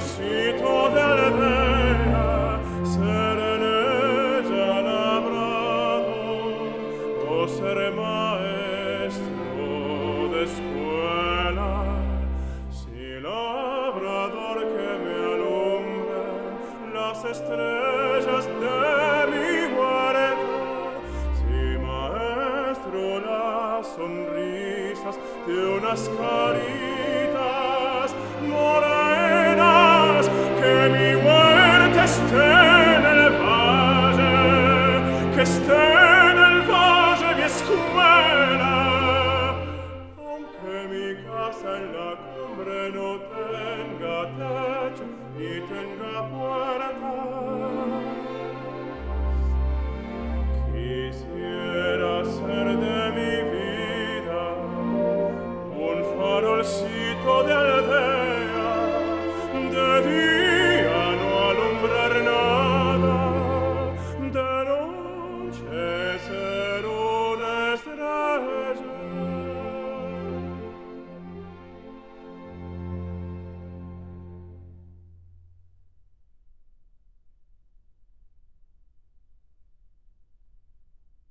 diosito de aldea, ser en ella labrador, o ser maestro de escuela. Si labrador que me alumbre las estrellas de mi huerta, si maestro las sonrisas de unas caritas morenas, que mi huerta esté en el valle, que esté en el valle mi escuela, aunque mi casa en la cumbre no tenga techo ni tenga puerta. Quisiera ser